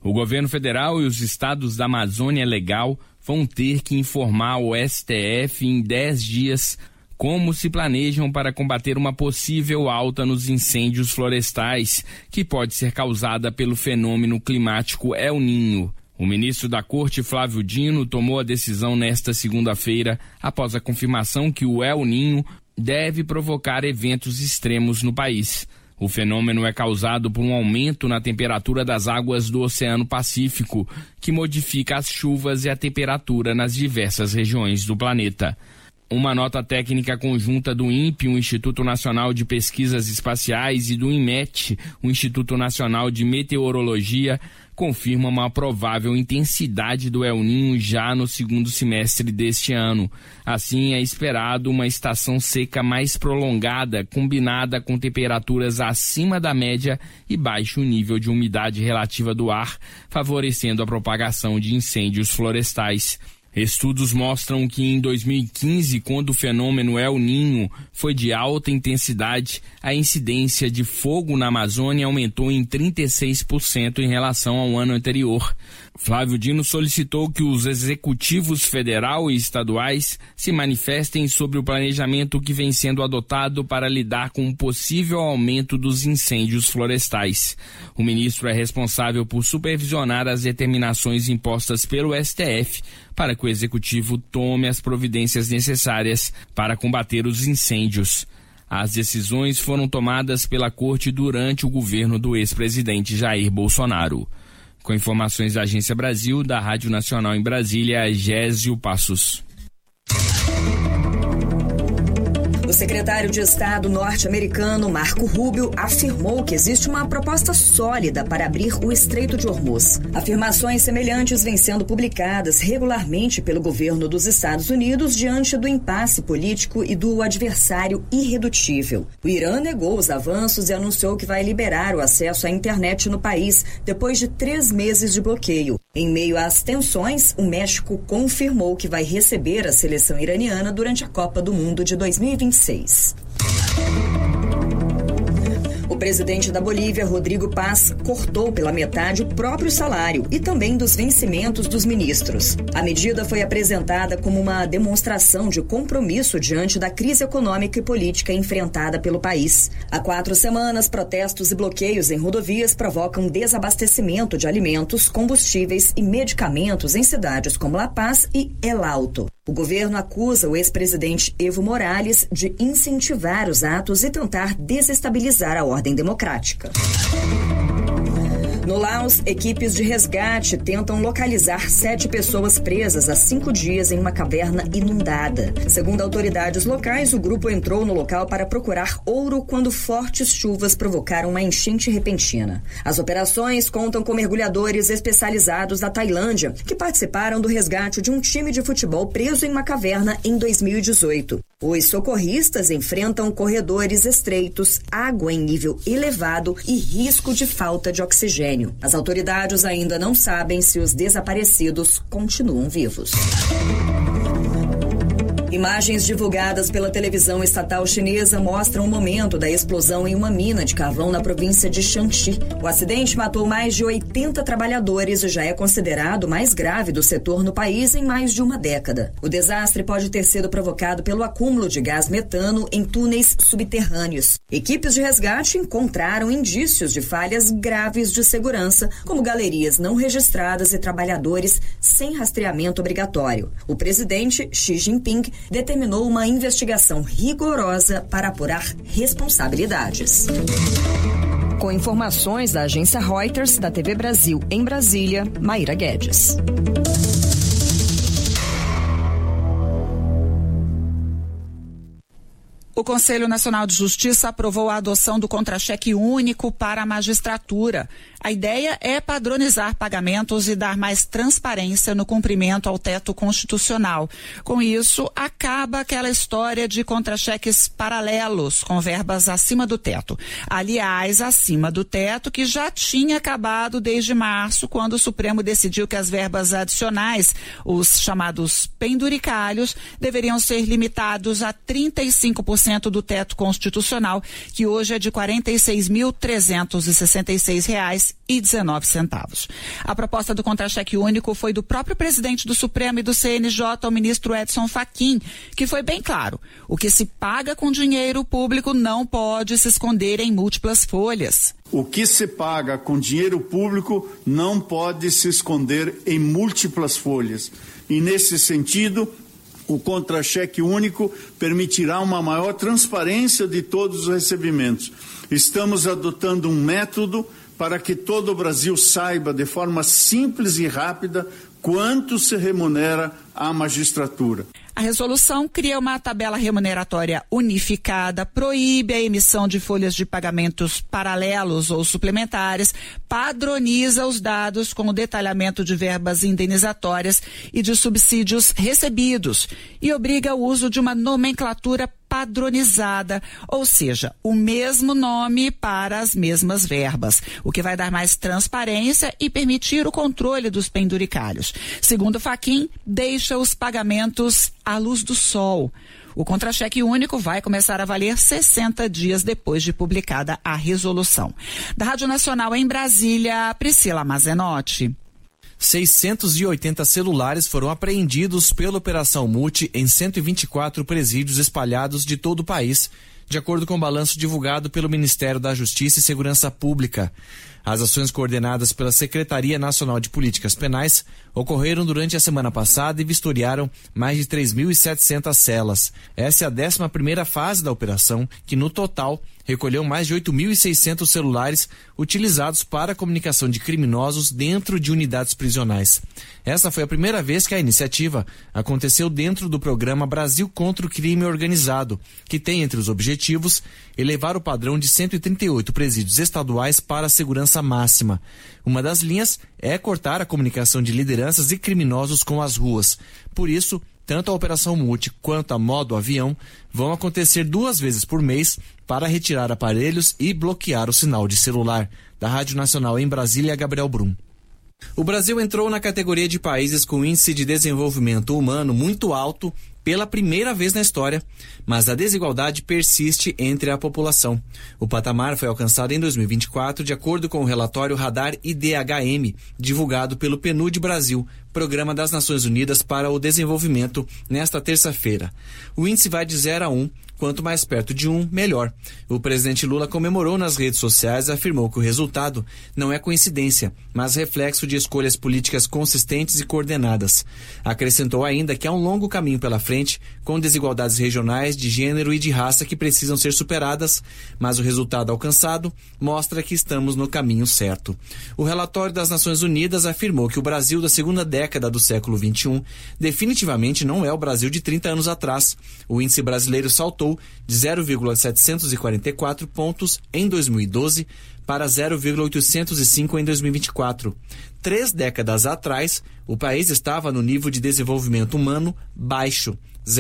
O governo federal e os estados da Amazônia Legal vão ter que informar ao STF em 10 dias como se planejam para combater uma possível alta nos incêndios florestais, que pode ser causada pelo fenômeno climático El Niño. O ministro da Corte, Flávio Dino, tomou a decisão nesta segunda-feira, após a confirmação que o El Niño deve provocar eventos extremos no país. O fenômeno é causado por um aumento na temperatura das águas do Oceano Pacífico, que modifica as chuvas e a temperatura nas diversas regiões do planeta. Uma nota técnica conjunta do INPE, o Instituto Nacional de Pesquisas Espaciais, e do INMET, o Instituto Nacional de Meteorologia, confirma uma provável intensidade do El Niño já no segundo semestre deste ano. Assim, é esperado uma estação seca mais prolongada, combinada com temperaturas acima da média e baixo nível de umidade relativa do ar, favorecendo a propagação de incêndios florestais. Estudos mostram que em 2015, quando o fenômeno El Niño foi de alta intensidade, a incidência de fogo na Amazônia aumentou em 36% em relação ao ano anterior. Flávio Dino solicitou que os executivos federal e estaduais se manifestem sobre o planejamento que vem sendo adotado para lidar com o possível aumento dos incêndios florestais. O ministro é responsável por supervisionar as determinações impostas pelo STF para que o executivo tome as providências necessárias para combater os incêndios. As decisões foram tomadas pela Corte durante o governo do ex-presidente Jair Bolsonaro. Com informações da Agência Brasil, da Rádio Nacional em Brasília, Gésio Passos. O secretário de Estado norte-americano, Marco Rubio, afirmou que existe uma proposta sólida para abrir o Estreito de Hormuz. Afirmações semelhantes vêm sendo publicadas regularmente pelo governo dos Estados Unidos diante do impasse político e do adversário irredutível. O Irã negou os avanços e anunciou que vai liberar o acesso à internet no país depois de 3 meses de bloqueio. Em meio às tensões, o México confirmou que vai receber a seleção iraniana durante a Copa do Mundo de 2026. O presidente da Bolívia, Rodrigo Paz, cortou pela metade o próprio salário e também dos vencimentos dos ministros. A medida foi apresentada como uma demonstração de compromisso diante da crise econômica e política enfrentada pelo país. Há 4 semanas, protestos e bloqueios em rodovias provocam desabastecimento de alimentos, combustíveis e medicamentos em cidades como La Paz e El Alto. O governo acusa o ex-presidente Evo Morales de incentivar os atos e tentar desestabilizar a ordem democrática. No Laos, equipes de resgate tentam localizar 7 pessoas presas há 5 dias em uma caverna inundada. Segundo autoridades locais, o grupo entrou no local para procurar ouro quando fortes chuvas provocaram uma enchente repentina. As operações contam com mergulhadores especializados da Tailândia, que participaram do resgate de um time de futebol preso em uma caverna em 2018. Os socorristas enfrentam corredores estreitos, água em nível elevado e risco de falta de oxigênio. As autoridades ainda não sabem se os desaparecidos continuam vivos. Imagens divulgadas pela televisão estatal chinesa mostram o momento da explosão em uma mina de carvão na província de Shanxi. O acidente matou mais de 80 trabalhadores e já é considerado o mais grave do setor no país em mais de uma década. O desastre pode ter sido provocado pelo acúmulo de gás metano em túneis subterrâneos. Equipes de resgate encontraram indícios de falhas graves de segurança, como galerias não registradas e trabalhadores sem rastreamento obrigatório. O presidente Xi Jinping determinou uma investigação rigorosa para apurar responsabilidades. Com informações da agência Reuters, da TV Brasil em Brasília, Maíra Guedes. O Conselho Nacional de Justiça aprovou a adoção do contra-cheque único para a magistratura. A ideia é padronizar pagamentos e dar mais transparência no cumprimento ao teto constitucional. Com isso, acaba aquela história de contra-cheques paralelos com verbas acima do teto. Aliás, acima do teto que já tinha acabado desde março, quando o Supremo decidiu que as verbas adicionais, os chamados penduricalhos, deveriam ser limitados a 35% pagamento do teto constitucional, que hoje é de R$ 46.366,19. A proposta do contra-cheque único foi do próprio presidente do Supremo e do CNJ, o ministro Edson Fachin, que foi bem claro: o que se paga com dinheiro público não pode se esconder em múltiplas folhas. O que se paga com dinheiro público não pode se esconder em múltiplas folhas. E, nesse sentido, o contra-cheque único permitirá uma maior transparência de todos os recebimentos. Estamos adotando um método para que todo o Brasil saiba, de forma simples e rápida, quanto se remunera a magistratura. A resolução cria uma tabela remuneratória unificada, proíbe a emissão de folhas de pagamentos paralelos ou suplementares, padroniza os dados com o detalhamento de verbas indenizatórias e de subsídios recebidos e obriga o uso de uma nomenclatura padronizada, ou seja, o mesmo nome para as mesmas verbas, o que vai dar mais transparência e permitir o controle dos penduricalhos. Segundo Fachin, deixa os pagamentos à luz do sol. O contra-cheque único vai começar a valer 60 dias depois de publicada a resolução. Da Rádio Nacional em Brasília, Priscila Mazenotti. 680 celulares foram apreendidos pela Operação Multi em 124 presídios espalhados de todo o país, de acordo com o balanço divulgado pelo Ministério da Justiça e Segurança Pública. As ações coordenadas pela Secretaria Nacional de Políticas Penais ocorreram durante a semana passada e vistoriaram mais de 3.700 celas. Essa é a 11ª fase da operação, que no total recolheu mais de 8.600 celulares utilizados para a comunicação de criminosos dentro de unidades prisionais. Essa foi a primeira vez que a iniciativa aconteceu dentro do programa Brasil contra o Crime Organizado, que tem entre os objetivos elevar o padrão de 138 presídios estaduais para a segurança máxima. Uma das linhas é cortar a comunicação de lideranças e criminosos com as ruas. Por isso, tanto a Operação Multi quanto a Modo Avião vão acontecer 2 vezes por mês para retirar aparelhos e bloquear o sinal de celular. Da Rádio Nacional em Brasília, Gabriel Brum. O Brasil entrou na categoria de países com índice de desenvolvimento humano muito alto pela primeira vez na história, mas a desigualdade persiste entre a população. O patamar foi alcançado em 2024, de acordo com o relatório Radar IDHM, divulgado pelo PNUD Brasil, Programa das Nações Unidas para o Desenvolvimento, nesta terça-feira. O índice vai de 0 a 1, quanto mais perto de 1, melhor. O presidente Lula comemorou nas redes sociais e afirmou que o resultado não é coincidência, mas reflexo de escolhas políticas consistentes e coordenadas. Acrescentou ainda que há um longo caminho pela frente, com desigualdades regionais, de gênero e de raça que precisam ser superadas, mas o resultado alcançado mostra que estamos no caminho certo. O relatório das Nações Unidas afirmou que o Brasil da segunda década do século XXI definitivamente não é o Brasil de 30 anos atrás. O índice brasileiro saltou de 0,744 pontos em 2012 para 0,805 em 2024. 3 décadas atrás, o país estava no nível de desenvolvimento humano baixo,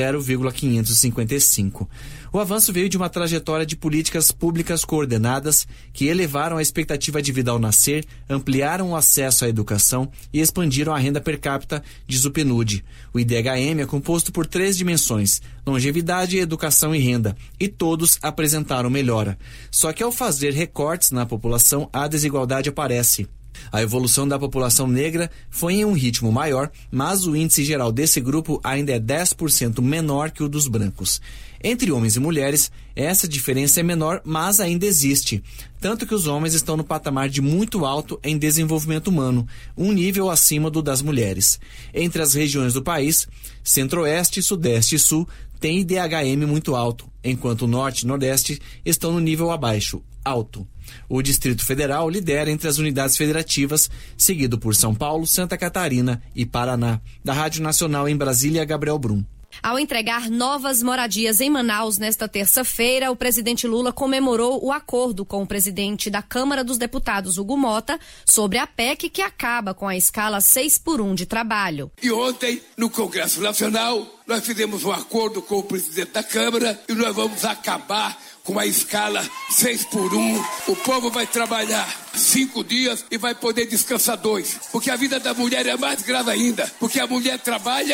0,555. O avanço veio de uma trajetória de políticas públicas coordenadas que elevaram a expectativa de vida ao nascer, ampliaram o acesso à educação e expandiram a renda per capita, diz o PNUD. O IDHM é composto por 3 dimensões: longevidade, educação e renda, e todos apresentaram melhora. Só que ao fazer recortes na população, a desigualdade aparece. A evolução da população negra foi em um ritmo maior, mas o índice geral desse grupo ainda é 10% menor que o dos brancos. Entre homens e mulheres, essa diferença é menor, mas ainda existe. Tanto que os homens estão no patamar de muito alto em desenvolvimento humano, um nível acima do das mulheres. Entre as regiões do país, Centro-Oeste, Sudeste e Sul têm IDHM muito alto, enquanto o Norte e Nordeste estão no nível abaixo, alto. O Distrito Federal lidera entre as unidades federativas, seguido por São Paulo, Santa Catarina e Paraná. Da Rádio Nacional em Brasília, Gabriel Brum. Ao entregar novas moradias em Manaus nesta terça-feira, o presidente Lula comemorou o acordo com o presidente da Câmara dos Deputados, Hugo Mota, sobre a PEC que acaba com a escala 6x1 de trabalho. E ontem, no Congresso Nacional, nós fizemos um acordo com o presidente da Câmara e nós vamos acabar com a escala 6x1. O povo vai trabalhar 5 dias e vai poder descansar 2. Porque a vida da mulher é mais grave ainda. Porque a mulher trabalha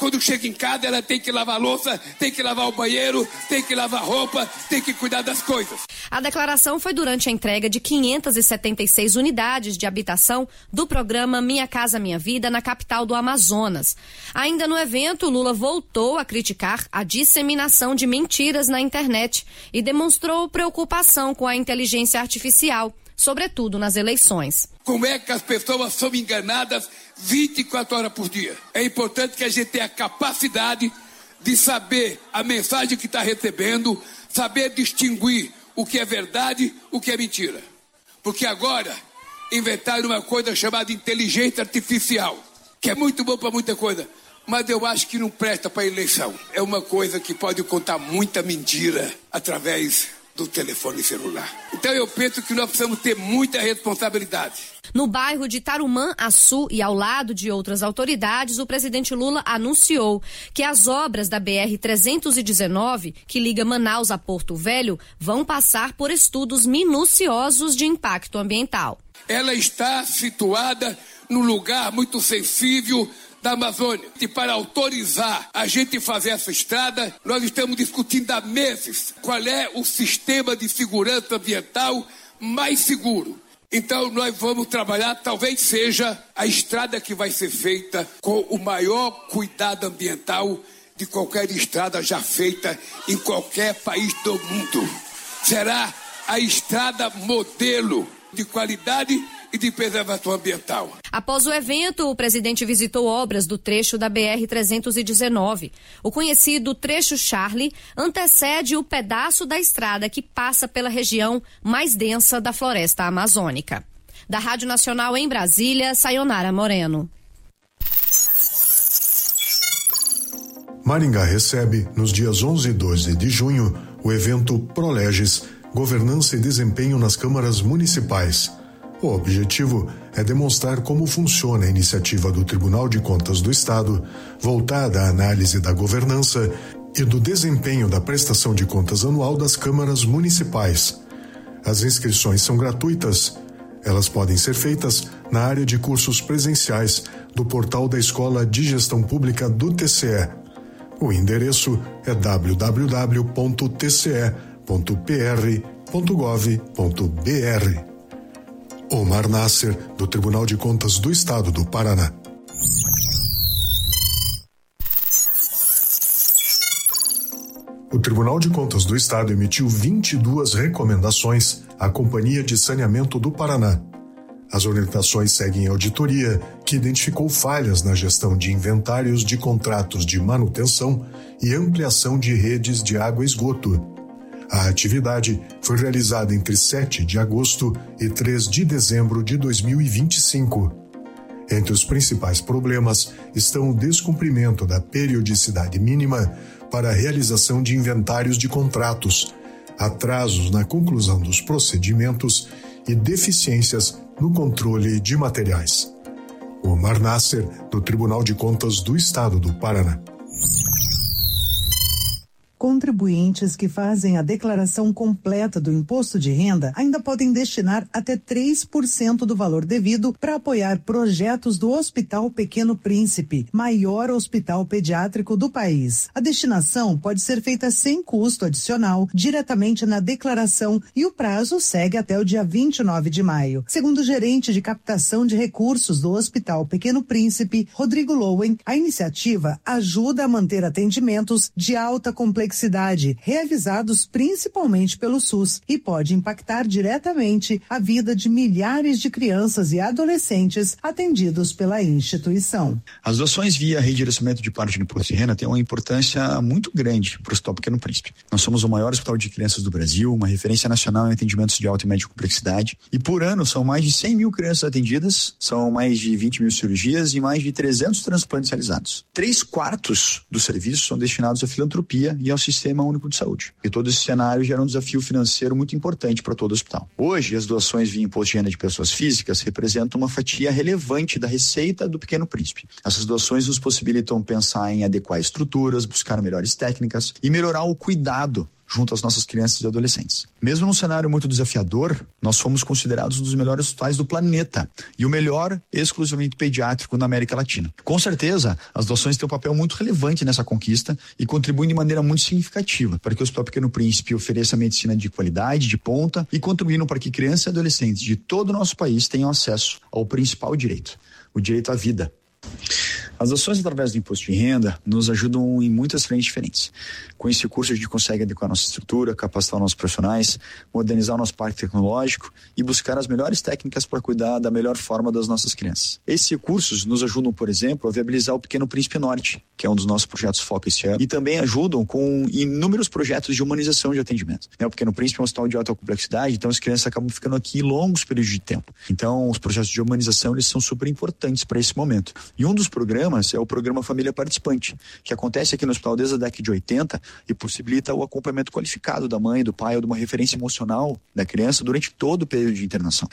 Quando chega em casa, ela tem que lavar a louça, tem que lavar o banheiro, tem que lavar roupa, tem que cuidar das coisas. A declaração foi durante a entrega de 576 unidades de habitação do programa Minha Casa Minha Vida na capital do Amazonas. Ainda no evento, Lula voltou a criticar a disseminação de mentiras na internet e demonstrou preocupação com a inteligência artificial, sobretudo nas eleições. Como é que as pessoas são enganadas 24 horas por dia? É importante que a gente tenha a capacidade de saber a mensagem que está recebendo, saber distinguir o que é verdade, o que é mentira. Porque agora inventaram uma coisa chamada inteligência artificial, que é muito bom para muita coisa, mas eu acho que não presta para eleição. É uma coisa que pode contar muita mentira através do telefone celular. Então eu penso que nós precisamos ter muita responsabilidade. No bairro de Tarumã-Açu e ao lado de outras autoridades, o presidente Lula anunciou que as obras da BR-319, que liga Manaus a Porto Velho, vão passar por estudos minuciosos de impacto ambiental. Ela está situada num lugar muito sensível da Amazônia. E para autorizar a gente fazer essa estrada, nós estamos discutindo há meses qual é o sistema de segurança ambiental mais seguro. Então nós vamos trabalhar, talvez seja a estrada que vai ser feita com o maior cuidado ambiental de qualquer estrada já feita em qualquer país do mundo. Será a estrada modelo de qualidade e de preservação ambiental. Após o evento, o presidente visitou obras do trecho da BR-319. O conhecido trecho Charlie antecede o pedaço da estrada que passa pela região mais densa da floresta amazônica. Da Rádio Nacional em Brasília, Sayonara Moreno. Maringá recebe, nos dias 11 e 12 de junho, o evento Proleges, Governança e Desempenho nas Câmaras Municipais. O objetivo é demonstrar como funciona a iniciativa do Tribunal de Contas do Estado, voltada à análise da governança e do desempenho da prestação de contas anual das câmaras municipais. As inscrições são gratuitas. Elas podem ser feitas na área de cursos presenciais do portal da Escola de Gestão Pública do TCE. O endereço é www.tce.pr.gov.br. Omar Nasser, do Tribunal de Contas do Estado do Paraná. O Tribunal de Contas do Estado emitiu 22 recomendações à Companhia de Saneamento do Paraná. As orientações seguem a auditoria, que identificou falhas na gestão de inventários de contratos de manutenção e ampliação de redes de água e esgoto. A atividade foi realizada entre 7 de agosto e 3 de dezembro de 2025. Entre os principais problemas estão o descumprimento da periodicidade mínima para a realização de inventários de contratos, atrasos na conclusão dos procedimentos e deficiências no controle de materiais. Omar Nasser, do Tribunal de Contas do Estado do Paraná. Contribuintes que fazem a declaração completa do imposto de renda ainda podem destinar até 3% do valor devido para apoiar projetos do Hospital Pequeno Príncipe, maior hospital pediátrico do país. A destinação pode ser feita sem custo adicional, diretamente na declaração, e o prazo segue até o dia 29 de maio. Segundo o gerente de captação de recursos do Hospital Pequeno Príncipe, Rodrigo Lowen, a iniciativa ajuda a manter atendimentos de alta complexidade reavisados principalmente pelo SUS e pode impactar diretamente a vida de milhares de crianças e adolescentes atendidos pela instituição. As doações via redirecionamento de parte do imposto de renda têm uma importância muito grande para o Hospital Pequeno Príncipe. Nós somos o maior hospital de crianças do Brasil, uma referência nacional em atendimentos de alta e média complexidade, e por ano são mais de 100 mil crianças atendidas, são mais de 20 mil cirurgias e mais de 300 transplantes realizados. 3/4 dos serviços são destinados à filantropia e ao Sistema Único de Saúde. E todo esse cenário gera um desafio financeiro muito importante para todo o hospital. Hoje, as doações via imposto de renda de pessoas físicas representam uma fatia relevante da receita do Pequeno Príncipe. Essas doações nos possibilitam pensar em adequar estruturas, buscar melhores técnicas e melhorar o cuidado junto às nossas crianças e adolescentes. Mesmo num cenário muito desafiador, nós fomos considerados um dos melhores hospitais do planeta e o melhor exclusivamente pediátrico na América Latina. Com certeza, as doações têm um papel muito relevante nessa conquista e contribuem de maneira muito significativa para que o Hospital Pequeno Príncipe ofereça medicina de qualidade, de ponta, e contribuindo para que crianças e adolescentes de todo o nosso país tenham acesso ao principal direito, o direito à vida. As ações através do imposto de renda nos ajudam em muitas frentes diferentes. Com esse recurso a gente consegue adequar nossa estrutura, capacitar nossos profissionais, modernizar o nosso parque tecnológico e buscar as melhores técnicas para cuidar da melhor forma das nossas crianças. Esses recursos nos ajudam, por exemplo, a viabilizar o Pequeno Príncipe Norte, que é um dos nossos projetos foco esse ano, e também ajudam com inúmeros projetos de humanização de atendimento. O Pequeno Príncipe é um hospital de alta complexidade, então as crianças acabam ficando aqui longos períodos de tempo. Então os projetos de humanização eles são super importantes para esse momento. E um dos programas é o programa Família Participante, que acontece aqui no hospital desde a década de 80 e possibilita o acompanhamento qualificado da mãe, do pai ou de uma referência emocional da criança durante todo o período de internação.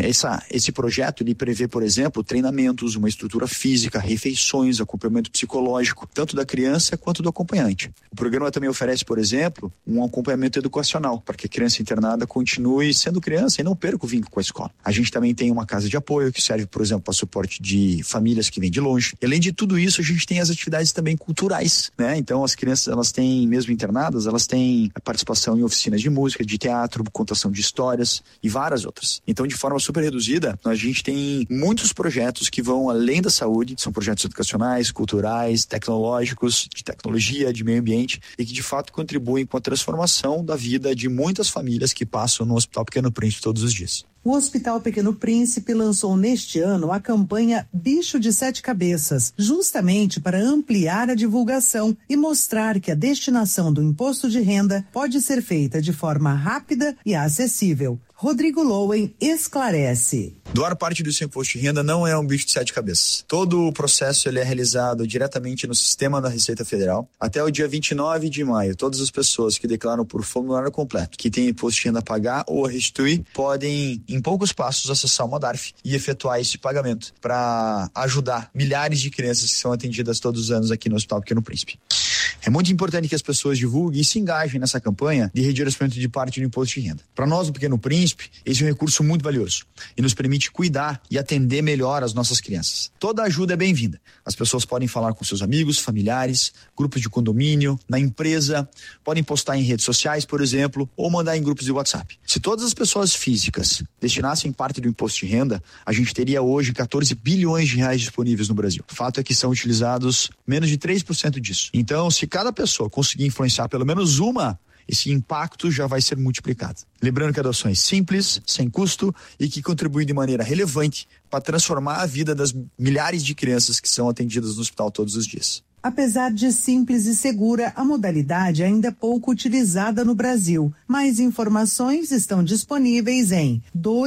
Esse projeto ele prevê, por exemplo, treinamentos, uma estrutura física, refeições, acompanhamento psicológico, tanto da criança quanto do acompanhante. O programa também oferece, por exemplo, um acompanhamento educacional, para que a criança internada continue sendo criança e não perca o vínculo com a escola. A gente também tem uma casa de apoio que serve, por exemplo, para suporte de famílias que vêm de longe. E, além de tudo isso, a gente tem as atividades também culturais, né? Então as crianças, elas têm, mesmo internadas, elas têm a participação em oficinas de música, de teatro, contação de histórias e várias outras. Então, de forma super reduzida, a gente tem muitos projetos que vão além da saúde, são projetos educacionais, culturais, tecnológicos, de tecnologia, de meio ambiente e que de fato contribuem com a transformação da vida de muitas famílias que passam no Hospital Pequeno Príncipe todos os dias. O Hospital Pequeno Príncipe lançou neste ano a campanha Bicho de 7 Cabeças, justamente para ampliar a divulgação e mostrar que a destinação do imposto de renda pode ser feita de forma rápida e acessível. Rodrigo Lowen esclarece. Doar parte do seu imposto de renda não é um bicho de 7 cabeças. Todo o processo ele é realizado diretamente no sistema da Receita Federal. Até o dia 29 de maio, todas as pessoas que declaram por formulário completo, que têm imposto de renda a pagar ou a restituir, podem, em poucos passos, acessar o Modarf e efetuar esse pagamento para ajudar milhares de crianças que são atendidas todos os anos aqui no Hospital Pequeno Príncipe. É muito importante que as pessoas divulguem e se engajem nessa campanha de redirecionamento de parte do imposto de renda. Para nós, do Pequeno Príncipe, esse é um recurso muito valioso e nos permite cuidar e atender melhor as nossas crianças. Toda ajuda é bem-vinda. As pessoas podem falar com seus amigos, familiares, grupos de condomínio, na empresa, podem postar em redes sociais, por exemplo, ou mandar em grupos de WhatsApp. Se todas as pessoas físicas destinassem parte do imposto de renda, a gente teria hoje 14 bilhões de reais disponíveis no Brasil. O fato é que são utilizados menos de 3% disso. Então, se cada pessoa conseguir influenciar pelo menos uma, esse impacto já vai ser multiplicado. Lembrando que a doação é simples, sem custo e que contribui de maneira relevante para transformar a vida das milhares de crianças que são atendidas no hospital todos os dias. Apesar de simples e segura, a modalidade ainda é pouco utilizada no Brasil. Mais informações estão disponíveis em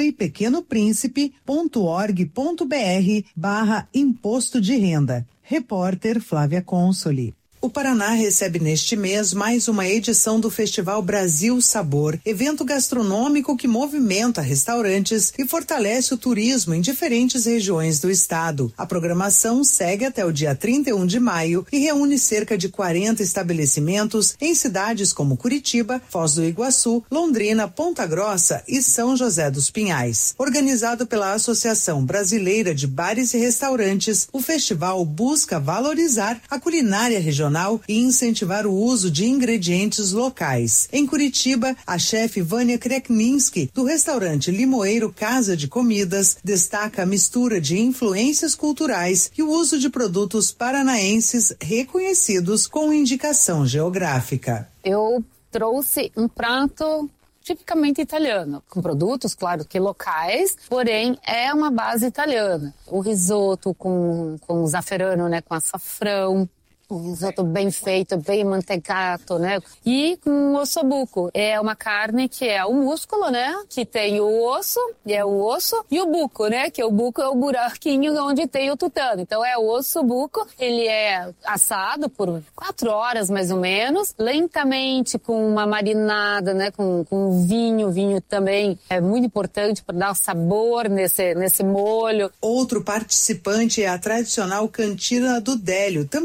doepequenoprincipe.org.br/imposto de renda. Repórter Flávia Consoli. O Paraná recebe neste mês mais uma edição do Festival Brasil Sabor, evento gastronômico que movimenta restaurantes e fortalece o turismo em diferentes regiões do estado. A programação segue até o dia 31 de maio e reúne cerca de 40 estabelecimentos em cidades como Curitiba, Foz do Iguaçu, Londrina, Ponta Grossa e São José dos Pinhais. Organizado pela Associação Brasileira de Bares e Restaurantes, o festival busca valorizar a culinária regional e incentivar o uso de ingredientes locais. Em Curitiba, a chefe Vânia Krekminski, do restaurante Limoeiro Casa de Comidas, destaca a mistura de influências culturais e o uso de produtos paranaenses reconhecidos com indicação geográfica. Eu trouxe um prato tipicamente italiano, com produtos, claro que locais, porém é uma base italiana. O risoto com zafferano, né, com açafrão, um risoto bem feito, bem mantecato, né? E com o ossobuco. É uma carne que é o músculo, né? Que tem o osso, e o buco, né? Que o buco é o buraquinho onde tem o tutano. Então é o ossobuco, ele é assado por 4 horas mais ou menos, lentamente com uma marinada, né? Com vinho. Vinho também é muito importante para dar sabor nesse molho. Outro participante é a tradicional cantina do Délio, também da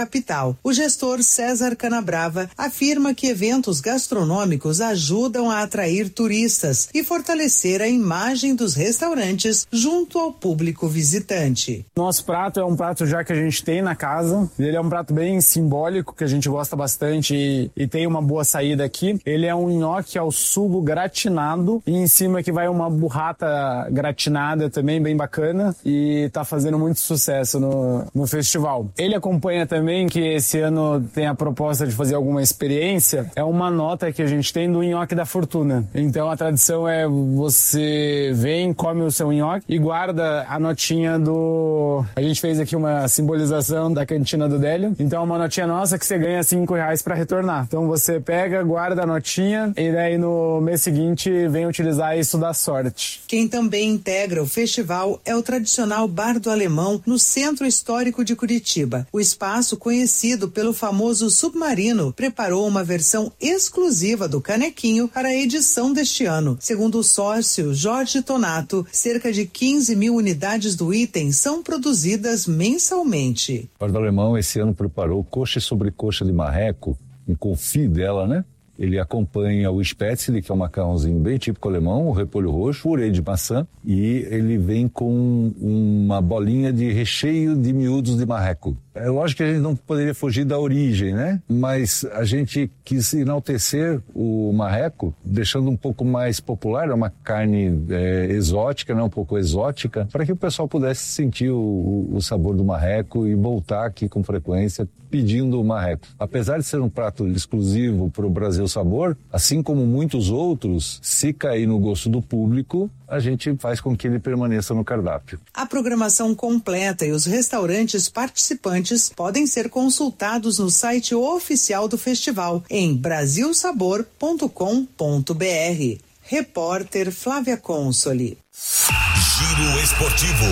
capital. O gestor César Canabrava afirma que eventos gastronômicos ajudam a atrair turistas e fortalecer a imagem dos restaurantes junto ao público visitante. Nosso prato é um prato já que a gente tem na casa. Ele é um prato bem simbólico, que a gente gosta bastante e tem uma boa saída aqui. Ele é um nhoque ao sugo gratinado e em cima que vai uma burrata gratinada também, bem bacana, e tá fazendo muito sucesso no festival. Ele acompanha também que esse ano tem a proposta de fazer alguma experiência, é uma nota que a gente tem do nhoque da fortuna. Então a tradição é você vem, come o seu nhoque e guarda a notinha do... A gente fez aqui uma simbolização da cantina do Délio, então é uma notinha nossa que você ganha R$5 para retornar. Então você pega, guarda a notinha e daí no mês seguinte vem utilizar isso da sorte. Quem também integra o festival é o tradicional Bar do Alemão no Centro Histórico de Curitiba. O espaço, conhecido pelo famoso Submarino, preparou uma versão exclusiva do canequinho para a edição deste ano. Segundo o sócio Jorge Tonato, cerca de 15 mil unidades do item são produzidas mensalmente. O Bar do Alemão esse ano preparou coxa e sobrecoxa de marreco, um confit dela, né? Ele acompanha o spätzle, que é um macarrãozinho bem típico alemão, o repolho roxo, purê de maçã, e ele vem com uma bolinha de recheio de miúdos de marreco. É lógico que a gente não poderia fugir da origem, né? Mas a gente quis enaltecer o marreco, deixando um pouco mais popular, é uma carne exótica, né? Um pouco exótica, para que o pessoal pudesse sentir o sabor do marreco e voltar aqui com frequência pedindo o marreco. Apesar de ser um prato exclusivo para o Brasil Sabor, assim como muitos outros, se cair no gosto do público, a gente faz com que ele permaneça no cardápio. A programação completa e os restaurantes participantes podem ser consultados no site oficial do festival em brasilsabor.com.br. Repórter Flávia Consoli. Giro Esportivo.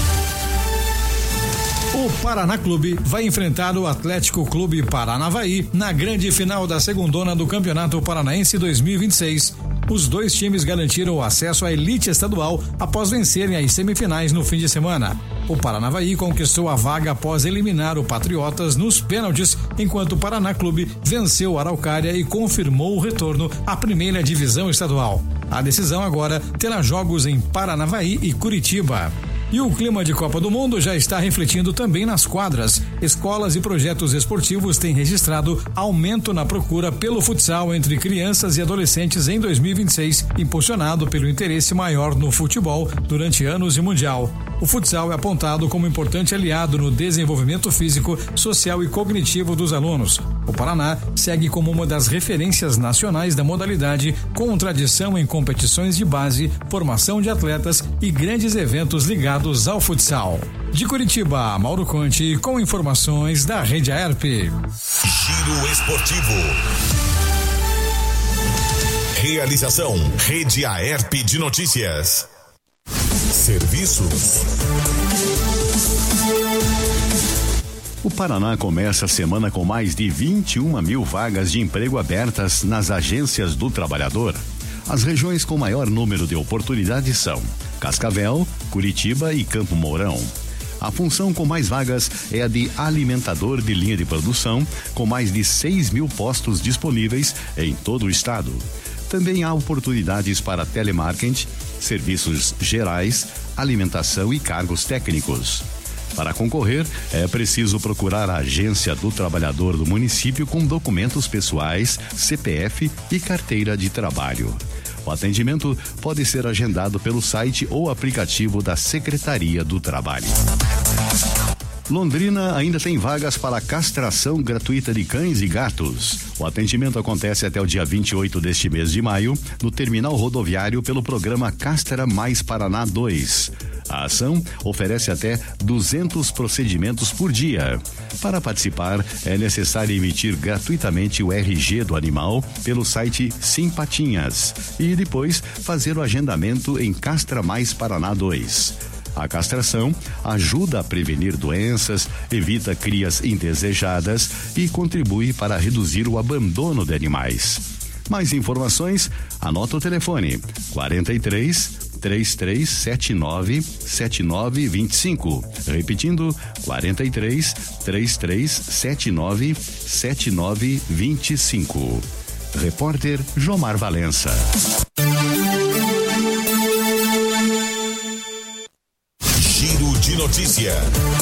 O Paraná Clube vai enfrentar o Atlético Clube Paranavaí na grande final da segundona do Campeonato Paranaense 2026. Os dois times garantiram o acesso à elite estadual após vencerem as semifinais no fim de semana. O Paranavaí conquistou a vaga após eliminar o Patriotas nos pênaltis, enquanto o Paraná Clube venceu o Araucária e confirmou o retorno à primeira divisão estadual. A decisão agora terá jogos em Paranavaí e Curitiba. E o clima de Copa do Mundo já está refletindo também nas quadras. Escolas e projetos esportivos têm registrado aumento na procura pelo futsal entre crianças e adolescentes em 2026, impulsionado pelo interesse maior no futebol durante anos de Mundial. O futsal é apontado como importante aliado no desenvolvimento físico, social e cognitivo dos alunos. O Paraná segue como uma das referências nacionais da modalidade, com tradição em competições de base, formação de atletas e grandes eventos ligados ao futsal. De Curitiba, Mauro Conte, com informações da Rede AERP. Giro Esportivo. Realização Rede AERP de Notícias. Serviços. O Paraná começa a semana com mais de 21 mil vagas de emprego abertas nas agências do trabalhador. As regiões com maior número de oportunidades são Cascavel, Curitiba e Campo Mourão. A função com mais vagas é a de alimentador de linha de produção, com mais de 6 mil postos disponíveis em todo o estado. Também há oportunidades para telemarketing, serviços gerais, alimentação e cargos técnicos. Para concorrer, é preciso procurar a agência do trabalhador do município com documentos pessoais, CPF e carteira de trabalho. O atendimento pode ser agendado pelo site ou aplicativo da Secretaria do Trabalho. Londrina ainda tem vagas para castração gratuita de cães e gatos. O atendimento acontece até o dia 28 deste mês de maio, no terminal rodoviário pelo programa Castra Mais Paraná 2. A ação oferece até 200 procedimentos por dia. Para participar, é necessário emitir gratuitamente o RG do animal pelo site Simpatinhas e depois fazer o agendamento em Castra Mais Paraná 2. A castração ajuda a prevenir doenças, evita crias indesejadas e contribui para reduzir o abandono de animais. Mais informações? Anota o telefone 43 3379-7925. Repetindo, 43-3379-7925. Repórter Jomar Valença. Giro de notícia.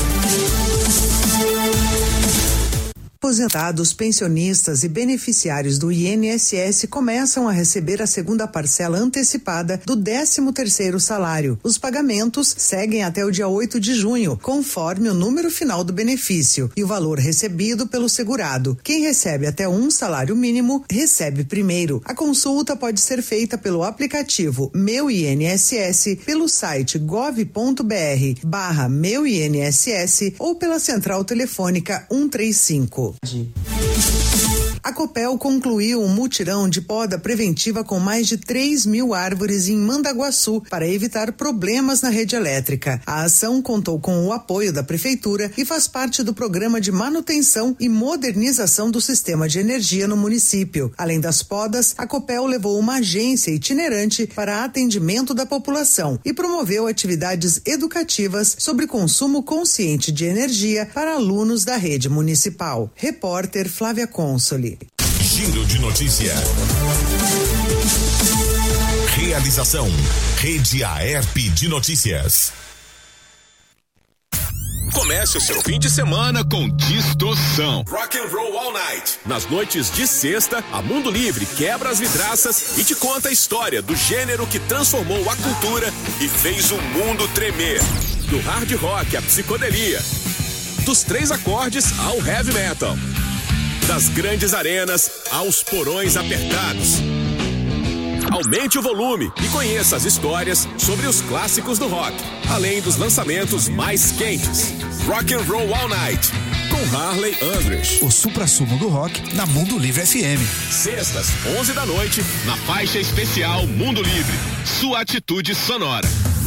Aposentados, pensionistas e beneficiários do INSS começam a receber a segunda parcela antecipada do 13º salário. Os pagamentos seguem até o dia 8 de junho, conforme o número final do benefício e o valor recebido pelo segurado. Quem recebe até um salário mínimo, recebe primeiro. A consulta pode ser feita pelo aplicativo Meu INSS, pelo site gov.br/Meu INSS ou pela central telefônica 135. A Copel concluiu um mutirão de poda preventiva com mais de 3.000 árvores em Mandaguaçu para evitar problemas na rede elétrica. A ação contou com o apoio da Prefeitura e faz parte do programa de manutenção e modernização do sistema de energia no município. Além das podas, a Copel levou uma agência itinerante para atendimento da população e promoveu atividades educativas sobre consumo consciente de energia para alunos da rede municipal. Repórter Flávia Consoli. Giro de notícia. Realização Rede AERP de Notícias. Comece o seu fim de semana com distorção. Rock and Roll All Night. Nas noites de sexta, a Mundo Livre quebra as vidraças e te conta a história do gênero que transformou a cultura e fez o mundo tremer. Do hard rock à psicodelia, dos 3 acordes ao heavy metal, das grandes arenas aos porões apertados. Aumente o volume e conheça as histórias sobre os clássicos do rock, além dos lançamentos mais quentes. Rock and Roll All Night, com Harley Andress. O suprassumo do rock na Mundo Livre FM. Sextas, 11 da noite, na faixa especial Mundo Livre. Sua atitude sonora.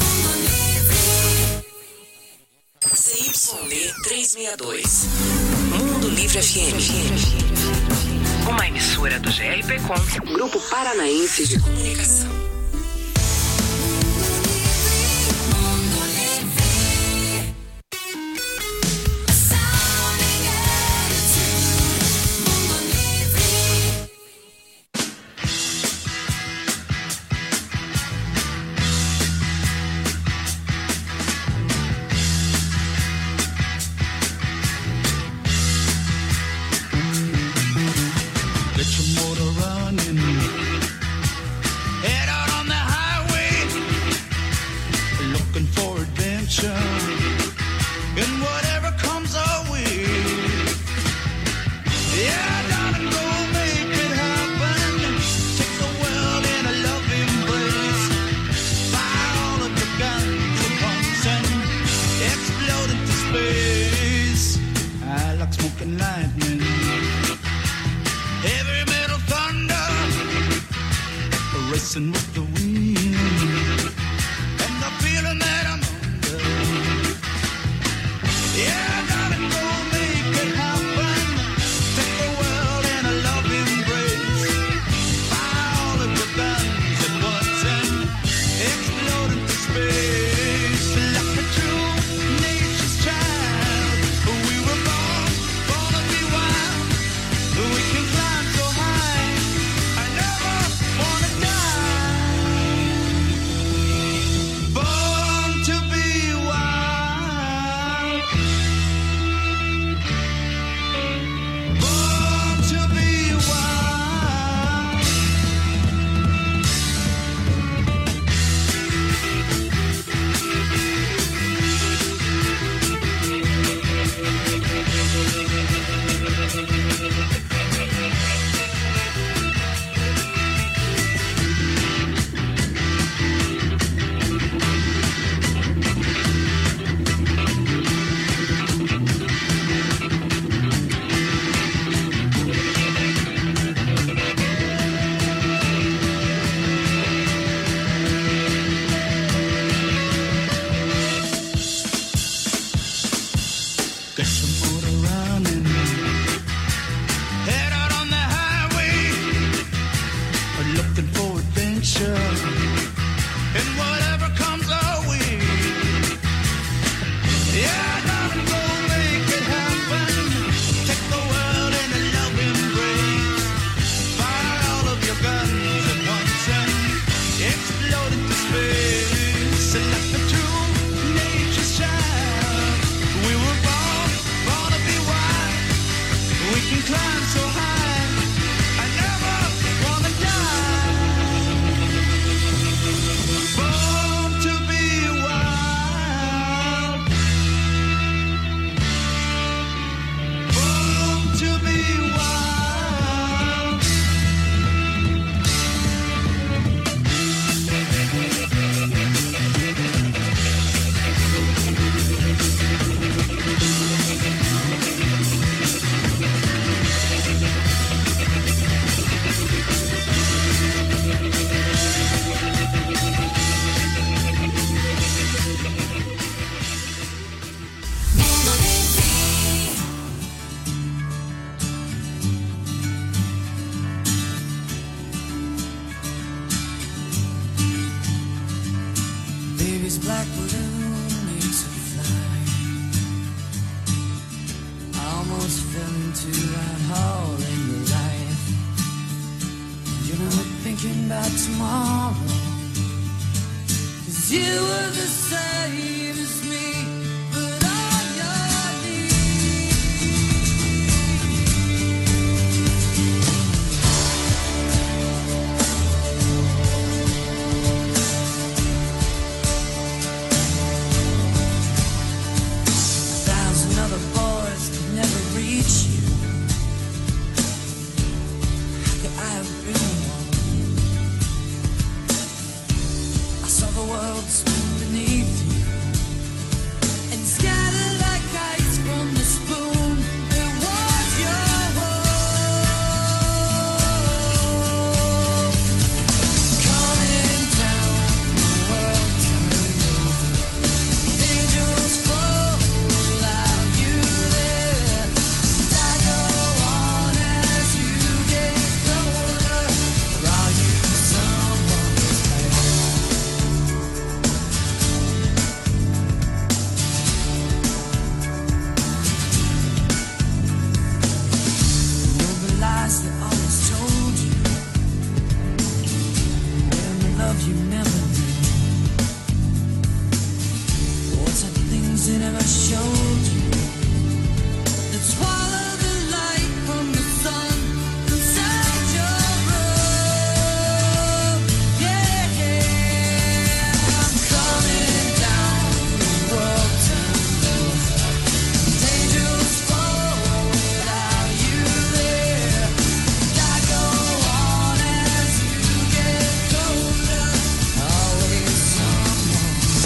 CYD 362. Mundo Livre FM. Uma emissora do GRPcom, Grupo Paranaense de Comunicação. just fell into that hole in your life. You're not thinking about tomorrow, 'cause you were the same as me, but on your knees. A thousand other boys could never reach you. I have been one. I saw the world spin beneath you and scattered like ice from the spoon. It was your world. Coming down, the world turned over. Angels fall without you there. And I go on as you get colder. Or are you someone's pain? Know the lies that always told you, and the love you never knew. What's the things they never showed you that swallow the light from the sun inside your room? Yeah, I'm coming down, the world turns over. Angels fall without you there. And I go on as you get colder. Always someone.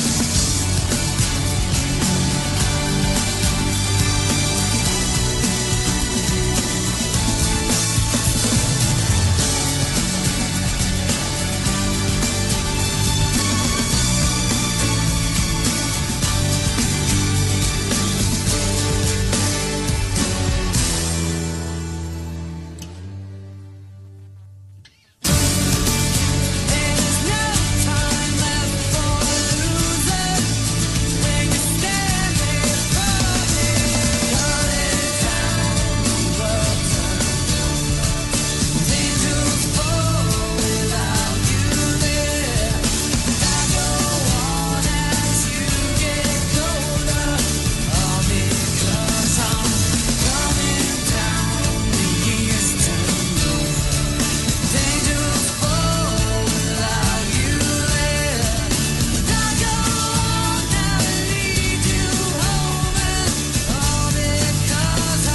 There's no time left for losers when you're standing firm. Coming down, the world turns over. Angels fall without you there. And I go on as you get colder. All because I'm coming down, the years turn over. Angels fall without you there. And I go on now and lead you home. And all because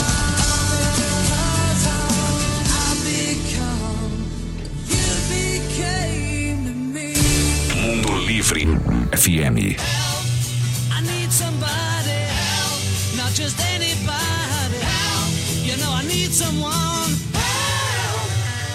I've become, you became to me. Mundo Livre FM. I need somebody help, not just anybody help. You know I need someone help.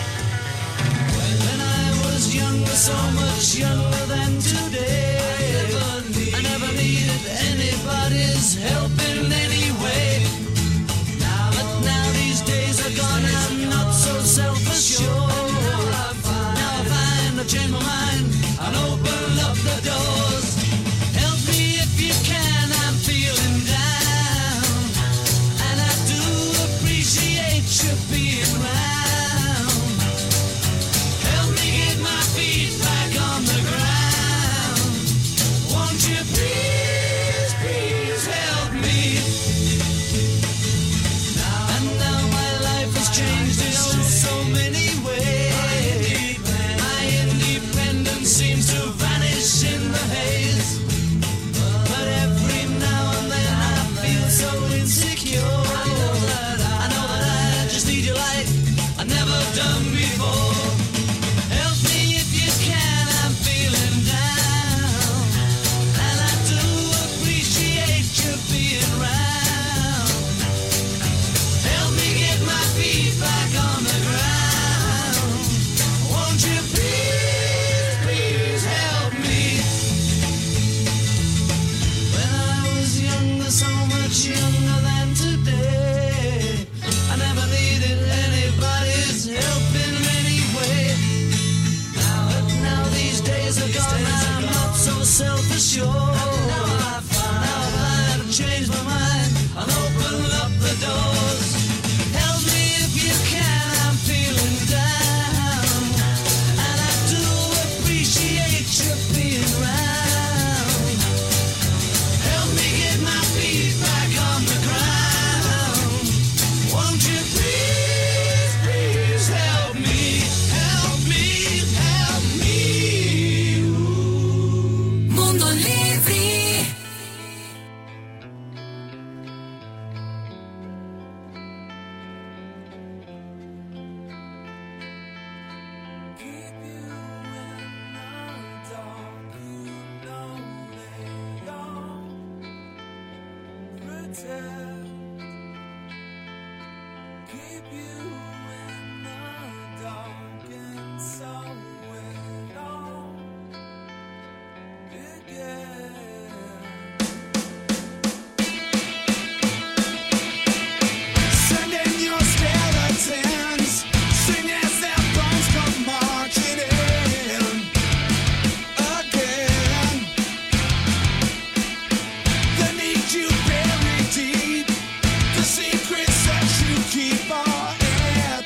When I was younger, so much younger than today, I never needed anybody's help in any way. But now these days are gone, I'm not so self-assured. Now I find I've changed my mind and open up the doors. Help me if you can, I'm feeling down, and I do appreciate you being round. Help me get my feet back on the ground. Won't you please, please help me? And now my life has changed in oh so many ways. My independence seems to vanish in the haze. But every now and then I feel so insecure. I know that I just need you like I've never done before. Help me if you can, I'm feeling down, and I do appreciate you being round. Help me get my feet back on the ground. Won't you please, please help me? When I was younger, so much younger than today, I never needed anybody's help in any way. But now these days are gone, I'm not so self-assured. Now I've changed my mind and opened up the door. You buried deep, the secrets that you keep are in.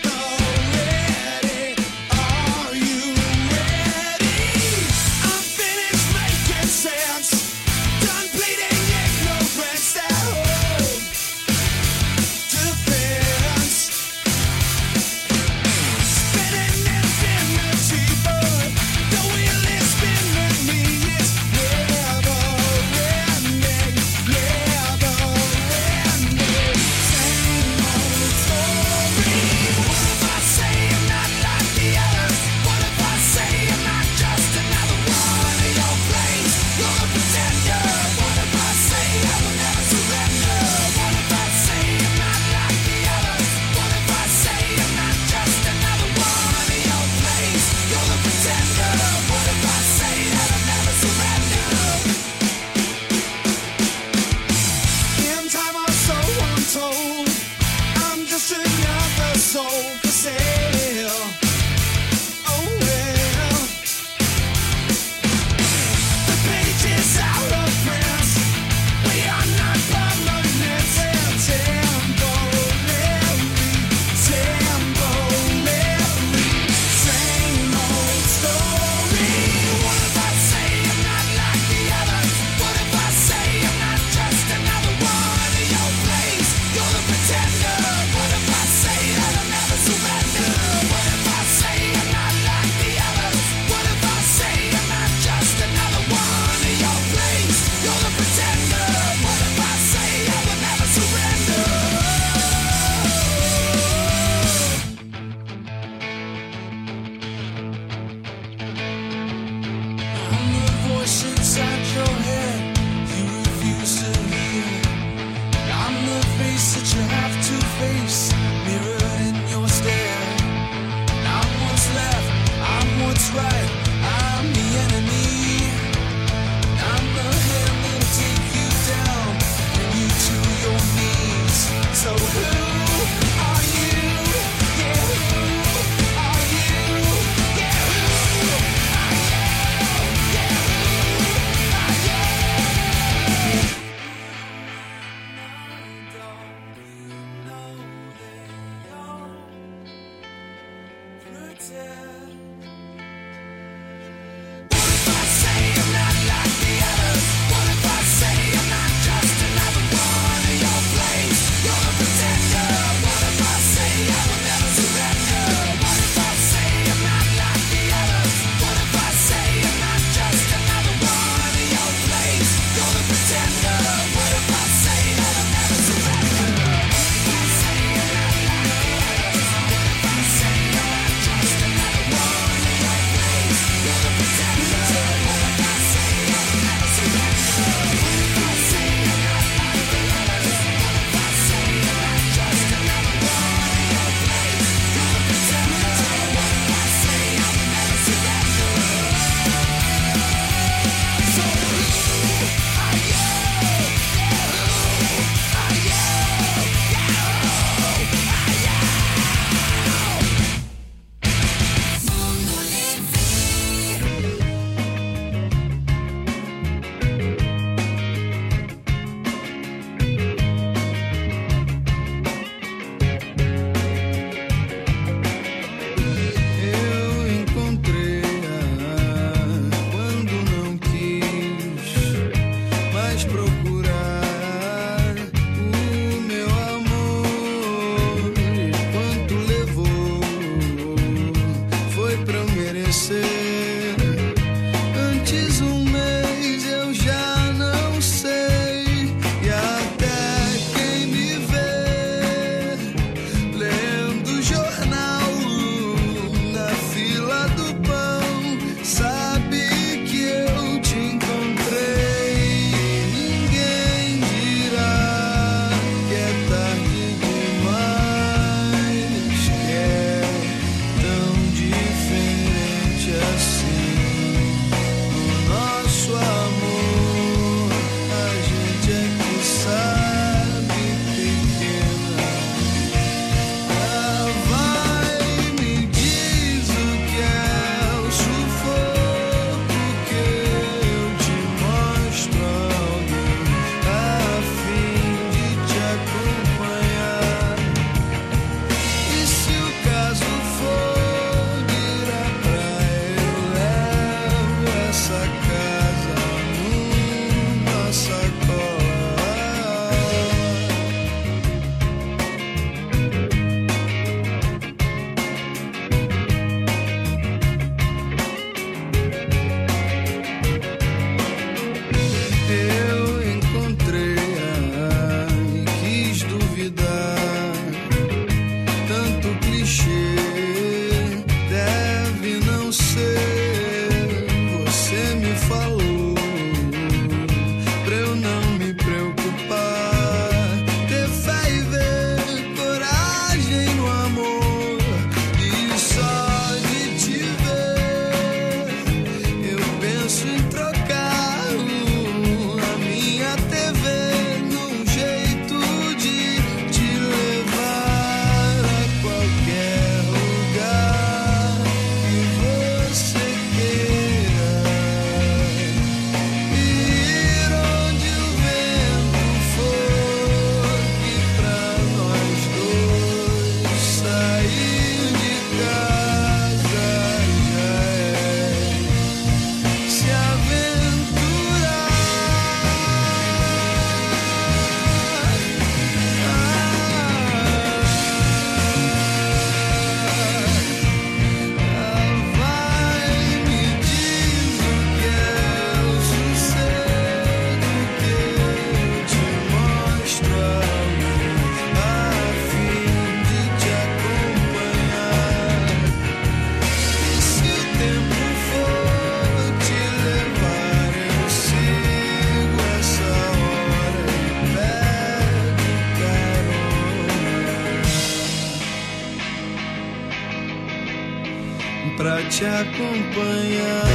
pra te acompanhar.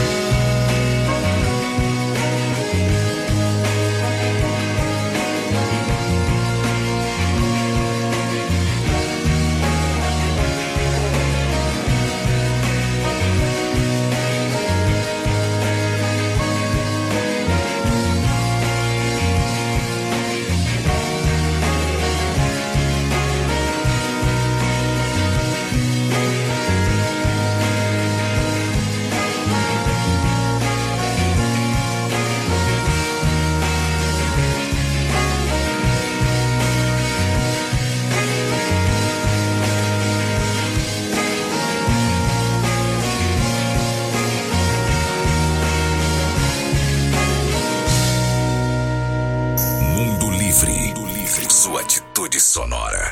Sua atitude sonora.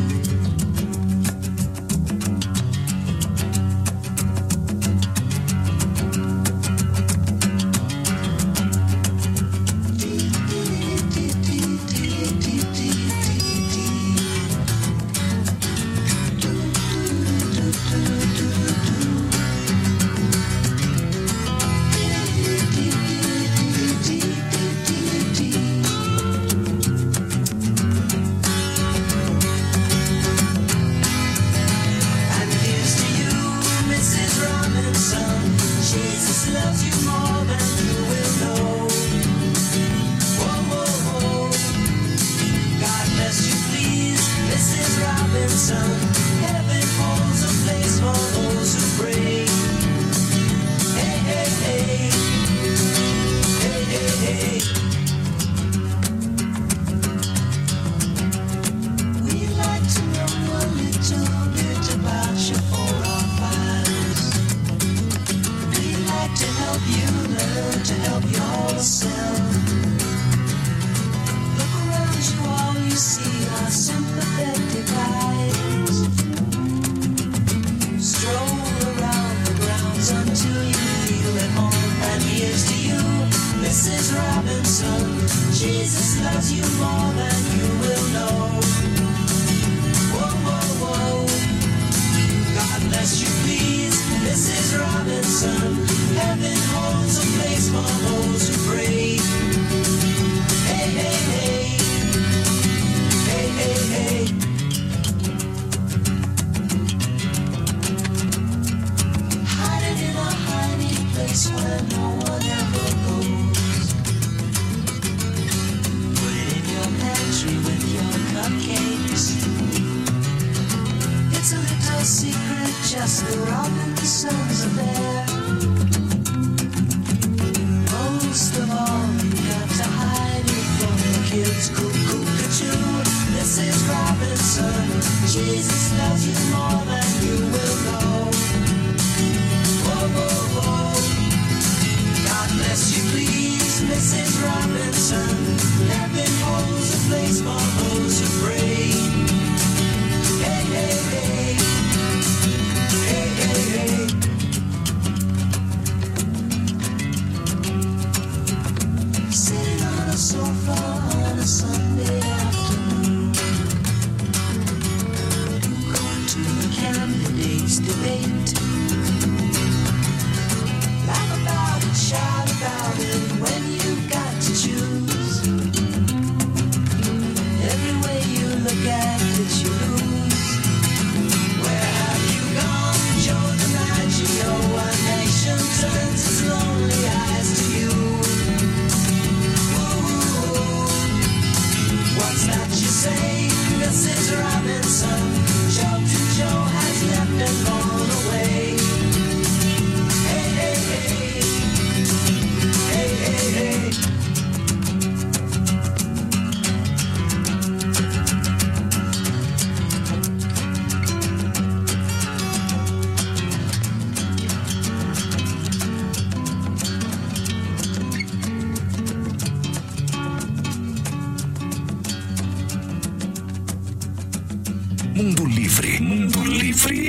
Mundo Livre. Mundo Livre.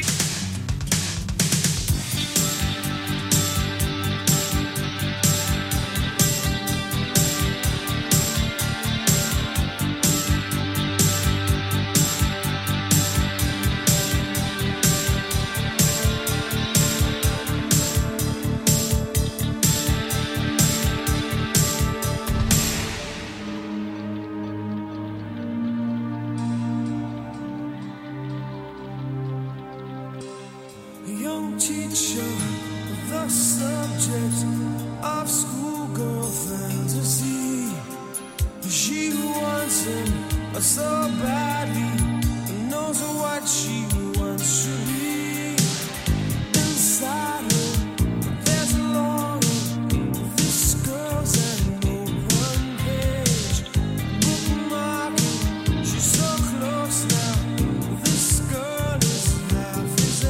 object of schoolgirl fantasy. She wants him so badly, knows what she wants to be. Inside her, there's a longing. This girl's an open page, bookmarking. She's so close now. This girl is half his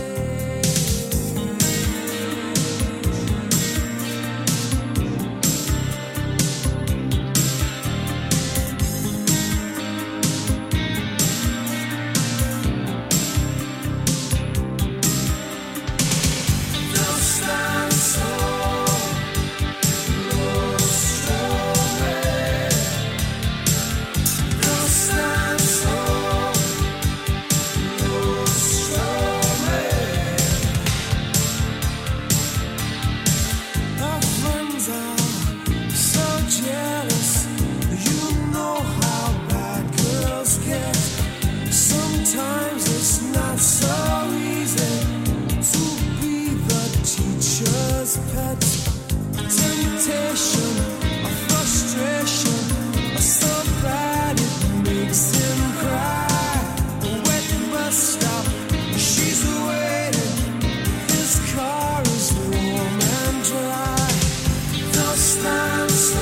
Sometimes it's not so easy to be the teacher's pet. Temptation, a frustration, so bad it makes him cry. A wet bus stop, she's waiting. His car is warm and dry. They'll stand so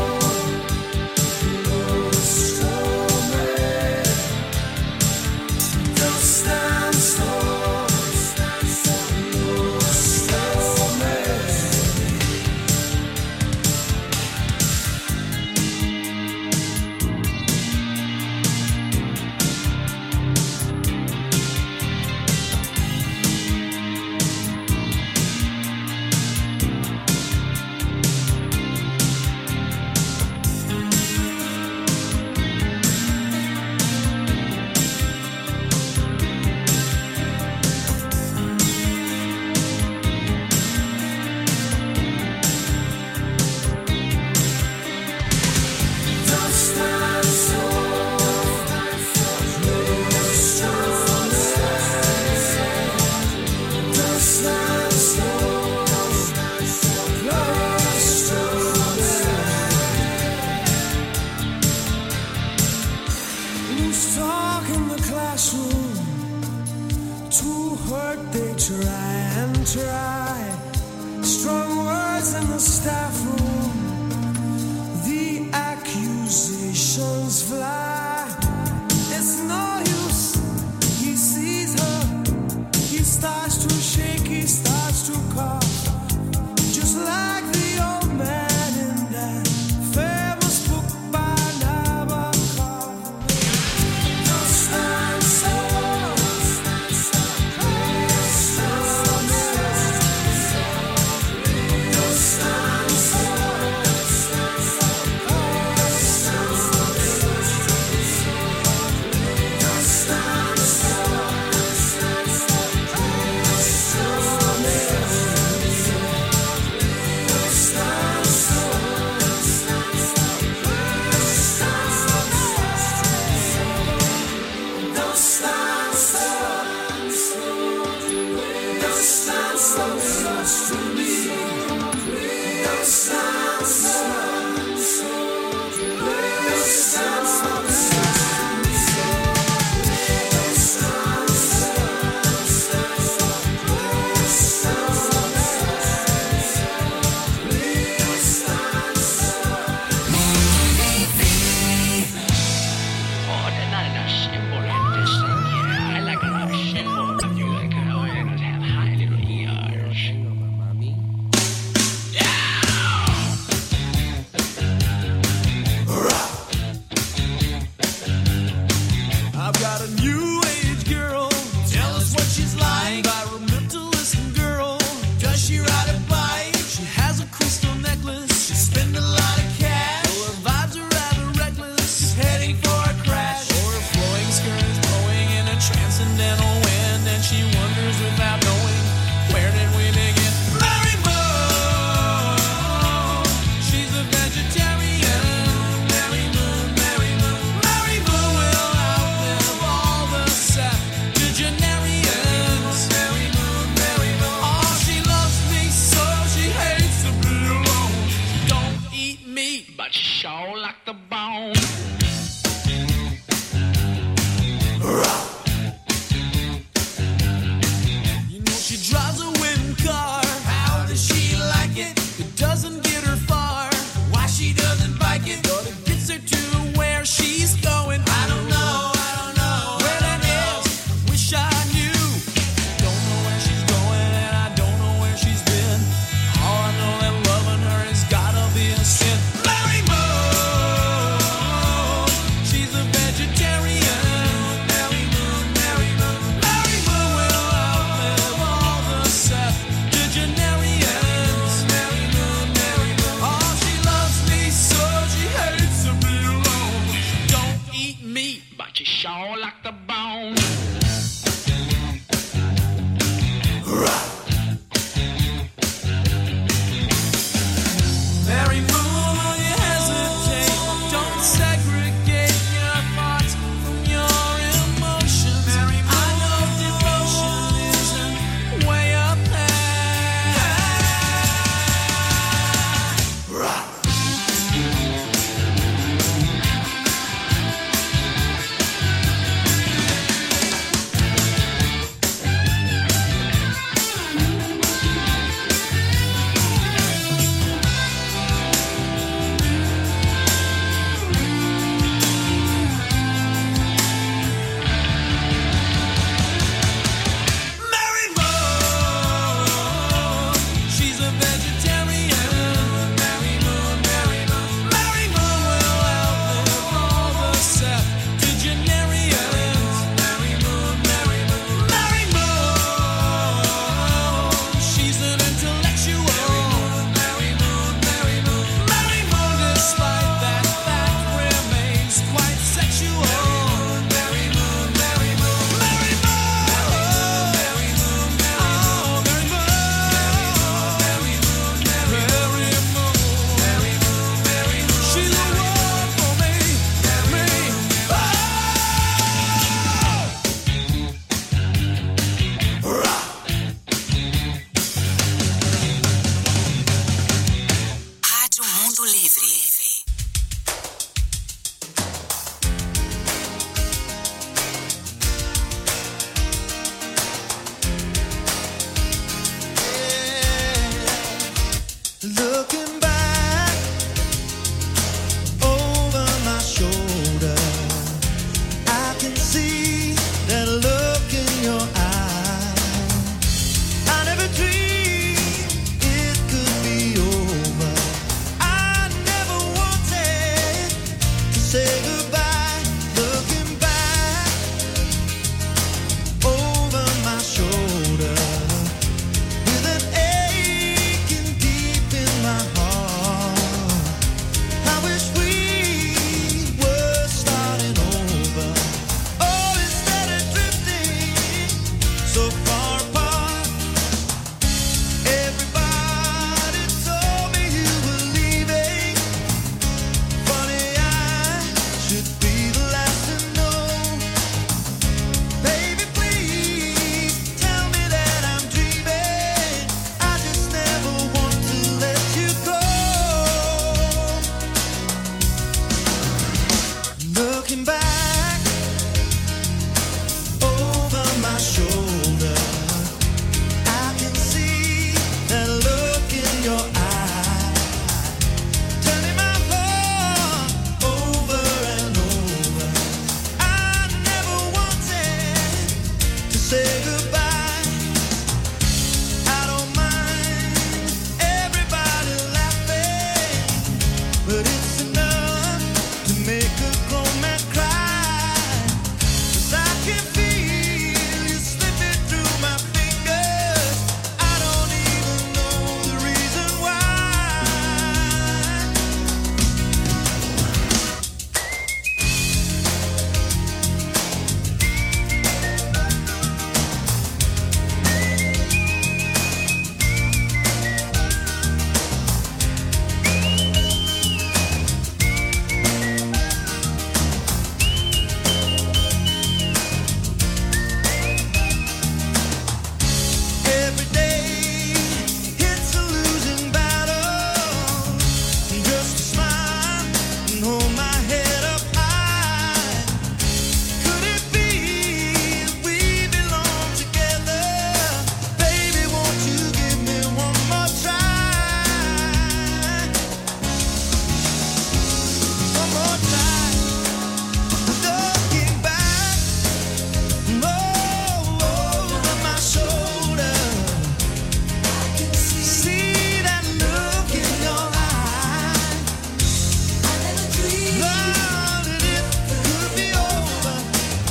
close to me. They'll stand so close to me. They'll stand so close to me. They'll stand so close to me. Who's talk in the classroom? Too hurt they try and try. Strong words in the staff room. The accusations fly. It's no use. He sees her. He starts to shake. He starts to cough. Just like the old man in that famous book by Nabokov. They'll stand so close to me. They'll stand so close to but you sure like the bone. Rock.